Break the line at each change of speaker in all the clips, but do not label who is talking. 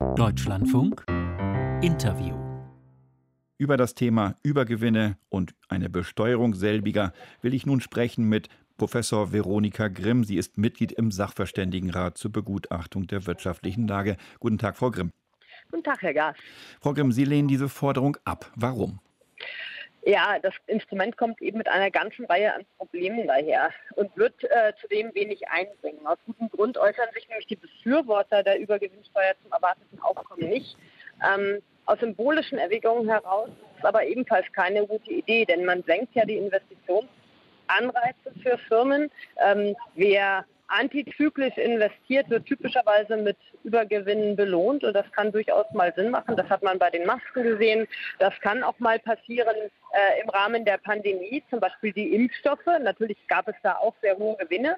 Deutschlandfunk Interview.
Über das Thema Übergewinne und eine Besteuerung selbiger will ich nun sprechen mit Professor Veronika Grimm. Sie ist Mitglied im Sachverständigenrat zur Begutachtung der wirtschaftlichen Lage. Guten Tag, Frau Grimm.
Guten Tag, Herr Gaas.
Frau Grimm, Sie lehnen diese Forderung ab. Warum?
Ja, das Instrument kommt eben mit einer ganzen Reihe an Problemen daher und wird zudem wenig einbringen. Aus gutem Grund äußern sich nämlich die Befürworter der Übergewinnsteuer zum erwarteten Aufkommen nicht. Aus symbolischen Erwägungen heraus ist es aber ebenfalls keine gute Idee, denn man senkt ja die Investitionsanreize für Firmen. Wer antizyklisch investiert, wird typischerweise mit Übergewinnen belohnt und das kann durchaus mal Sinn machen. Das hat man bei den Masken gesehen. Das kann auch mal passieren im Rahmen der Pandemie, zum Beispiel die Impfstoffe. Natürlich gab es da auch sehr hohe Gewinne.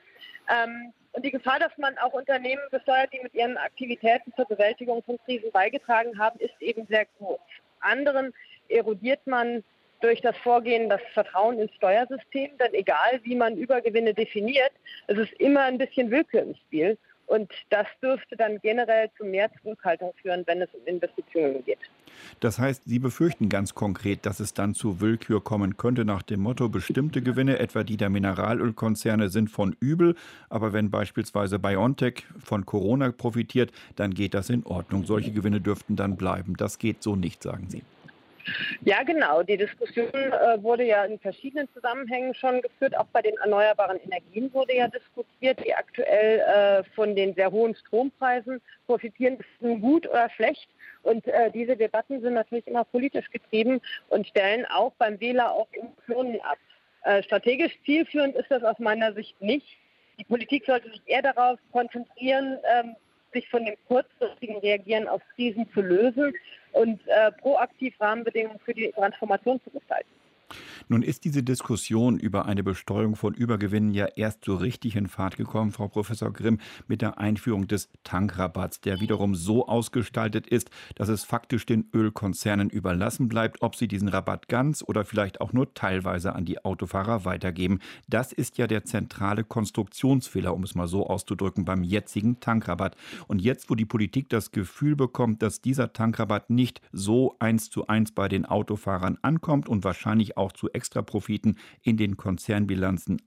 Und die Gefahr, dass man auch Unternehmen besteuert, die mit ihren Aktivitäten zur Bewältigung von Krisen beigetragen haben, ist eben sehr groß. Anderen erodiert man durch das Vorgehen das Vertrauen ins Steuersystem, denn egal wie man Übergewinne definiert, es ist immer ein bisschen Willkür im Spiel und das dürfte dann generell zu mehr Zurückhaltung führen, wenn es um Investitionen geht.
Das heißt, Sie befürchten ganz konkret, dass es dann zu Willkür kommen könnte nach dem Motto, bestimmte Gewinne, etwa die der Mineralölkonzerne, sind von übel, aber wenn beispielsweise BioNTech von Corona profitiert, dann geht das in Ordnung. Solche Gewinne dürften dann bleiben. Das geht so nicht, sagen Sie.
Ja, genau. Die Diskussion wurde ja in verschiedenen Zusammenhängen schon geführt. Auch bei den erneuerbaren Energien wurde ja diskutiert, die aktuell von den sehr hohen Strompreisen profitieren. Ist es gut oder schlecht? Und diese Debatten sind natürlich immer politisch getrieben und stellen auch beim Wähler auch Emotionen ab. Strategisch zielführend ist das aus meiner Sicht nicht. Die Politik sollte sich eher darauf konzentrieren, sich von dem kurzfristigen Reagieren auf Krisen zu lösen und proaktiv Rahmenbedingungen für die Transformation zu gestalten.
Nun ist diese Diskussion über eine Besteuerung von Übergewinnen ja erst so richtig in Fahrt gekommen, Frau Professor Grimm, mit der Einführung des Tankrabatts, der wiederum so ausgestaltet ist, dass es faktisch den Ölkonzernen überlassen bleibt, ob sie diesen Rabatt ganz oder vielleicht auch nur teilweise an die Autofahrer weitergeben. Das ist ja der zentrale Konstruktionsfehler, um es mal so auszudrücken, beim jetzigen Tankrabatt. Und jetzt, wo die Politik das Gefühl bekommt, dass dieser Tankrabatt nicht so 1:1 bei den Autofahrern ankommt und wahrscheinlich auch zu Extraprofiten in den Konzernbilanzen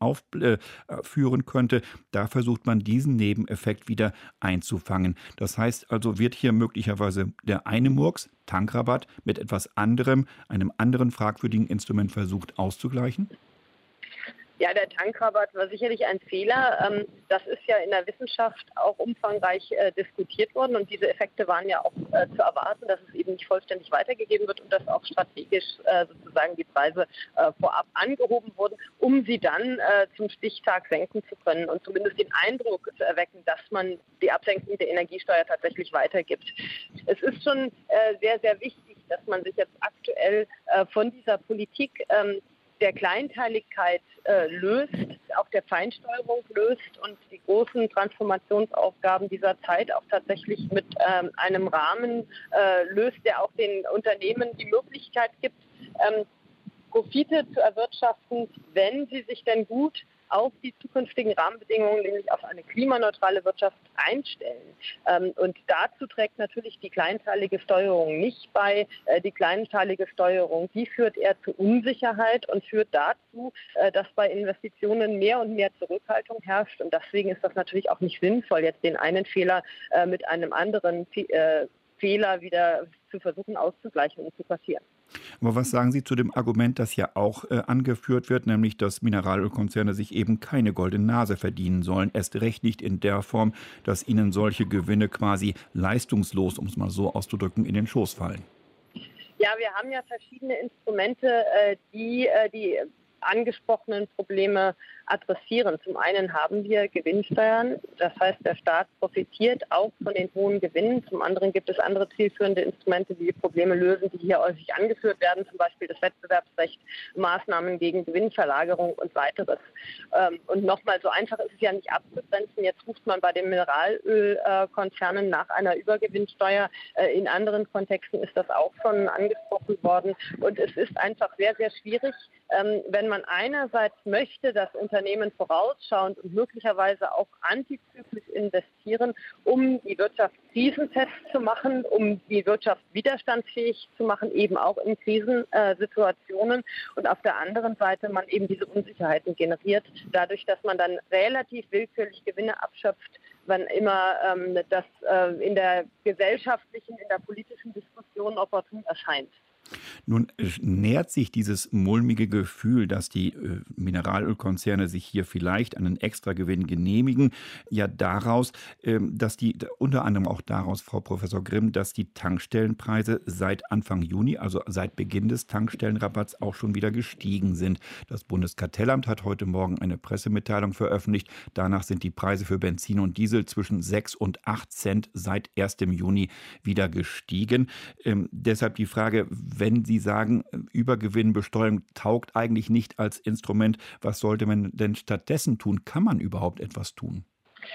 führen könnte. Da versucht man diesen Nebeneffekt wieder einzufangen. Das heißt also, wird hier möglicherweise der eine Murks, Tankrabatt, mit etwas anderem, einem anderen fragwürdigen Instrument versucht auszugleichen?
Ja, der Tankrabatt war sicherlich ein Fehler. Das ist ja in der Wissenschaft auch umfangreich diskutiert worden und diese Effekte waren ja auch zu erwarten, dass es eben nicht vollständig weitergegeben wird und dass auch strategisch sozusagen die Preise vorab angehoben wurden, um sie dann zum Stichtag senken zu können und zumindest den Eindruck zu erwecken, dass man die Absenkung der Energiesteuer tatsächlich weitergibt. Es ist schon sehr, sehr wichtig, dass man sich jetzt aktuell von dieser Politik der Kleinteiligkeit löst, auch der Feinsteuerung löst und die großen Transformationsaufgaben dieser Zeit auch tatsächlich mit einem Rahmen löst, der auch den Unternehmen die Möglichkeit gibt, Profite zu erwirtschaften, wenn sie sich denn gut auf die zukünftigen Rahmenbedingungen, nämlich auf eine klimaneutrale Wirtschaft einstellen. Und dazu trägt natürlich die kleinteilige Steuerung nicht bei. Die kleinteilige Steuerung, die führt eher zu Unsicherheit und führt dazu, dass bei Investitionen mehr und mehr Zurückhaltung herrscht. Und deswegen ist das natürlich auch nicht sinnvoll, jetzt den einen Fehler mit einem anderen Fehler wieder zu versuchen auszugleichen und zu passieren.
Aber was sagen Sie zu dem Argument, das ja auch angeführt wird, nämlich dass Mineralölkonzerne sich eben keine goldene Nase verdienen sollen, erst recht nicht in der Form, dass ihnen solche Gewinne quasi leistungslos, um es mal so auszudrücken, in den Schoß fallen?
Ja, wir haben ja verschiedene Instrumente, die die angesprochenen Probleme adressieren. Zum einen haben wir Gewinnsteuern, das heißt, der Staat profitiert auch von den hohen Gewinnen. Zum anderen gibt es andere zielführende Instrumente, die die Probleme lösen, die hier häufig angeführt werden, zum Beispiel das Wettbewerbsrecht, Maßnahmen gegen Gewinnverlagerung und weiteres. Und nochmal, so einfach ist es ja nicht abzugrenzen. Jetzt ruft man bei den Mineralölkonzernen nach einer Übergewinnsteuer. In anderen Kontexten ist das auch schon angesprochen worden. Und es ist einfach sehr, sehr schwierig, wenn man einerseits möchte, dass Unternehmen Unternehmen vorausschauend und möglicherweise auch antizyklisch investieren, um die Wirtschaft krisenfest zu machen, um die Wirtschaft widerstandsfähig zu machen, eben auch in Krisensituationen. Und auf der anderen Seite man eben diese Unsicherheiten generiert, dadurch, dass man dann relativ willkürlich Gewinne abschöpft, wann immer das in der gesellschaftlichen, in der politischen Diskussion opportun erscheint.
Nun nährt sich dieses mulmige Gefühl, dass die Mineralölkonzerne sich hier vielleicht einen Extragewinn genehmigen, ja daraus, dass die unter anderem auch daraus, Frau Professor Grimm, dass die Tankstellenpreise seit Anfang Juni, also seit Beginn des Tankstellenrabatts, auch schon wieder gestiegen sind. Das Bundeskartellamt hat heute Morgen eine Pressemitteilung veröffentlicht. Danach sind die Preise für Benzin und Diesel zwischen 6 und 8 Cent seit 1. Juni wieder gestiegen. Deshalb die Frage, wenn Sie sagen, Übergewinnbesteuerung taugt eigentlich nicht als Instrument, was sollte man denn stattdessen tun? Kann man überhaupt etwas tun?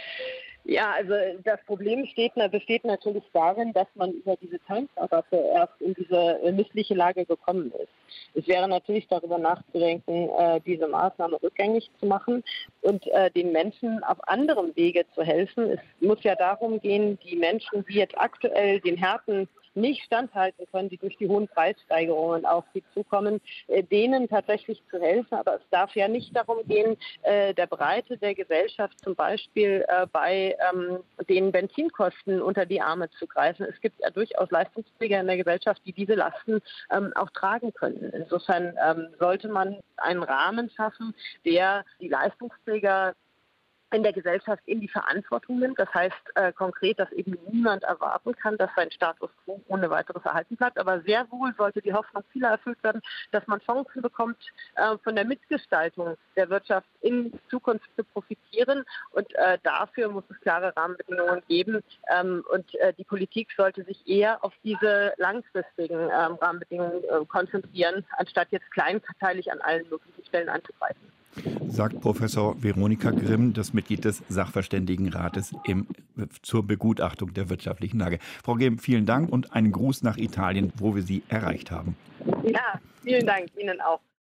Ja, also das Problem besteht natürlich darin, dass man über diese Tankrabatte erst in diese missliche Lage gekommen ist. Es wäre natürlich darüber nachzudenken, diese Maßnahme rückgängig zu machen und den Menschen auf anderem Wege zu helfen. Es muss ja darum gehen, die Menschen, die jetzt aktuell den Härten nicht standhalten können, die durch die hohen Preissteigerungen auf sie zukommen, denen tatsächlich zu helfen. Aber es darf ja nicht darum gehen, der Breite der Gesellschaft zum Beispiel bei den Benzinkosten unter die Arme zu greifen. Es gibt ja durchaus Leistungsträger in der Gesellschaft, die diese Lasten auch tragen können. Insofern sollte man einen Rahmen schaffen, der die Leistungsträger in der Gesellschaft in die Verantwortung nimmt. Das heißt konkret, dass eben niemand erwarten kann, dass sein Status quo ohne weiteres erhalten bleibt. Aber sehr wohl sollte die Hoffnung vieler erfüllt werden, dass man Chancen bekommt, von der Mitgestaltung der Wirtschaft in Zukunft zu profitieren. Und dafür muss es klare Rahmenbedingungen geben. Und die Politik sollte sich eher auf diese langfristigen Rahmenbedingungen konzentrieren, anstatt jetzt kleinteilig an allen möglichen Stellen anzugreifen.
Sagt Professor Veronika Grimm, das Mitglied des Sachverständigenrates zur Begutachtung der wirtschaftlichen Lage. Frau Grimm, vielen Dank und einen Gruß nach Italien, wo wir Sie erreicht haben.
Ja, vielen Dank Ihnen auch.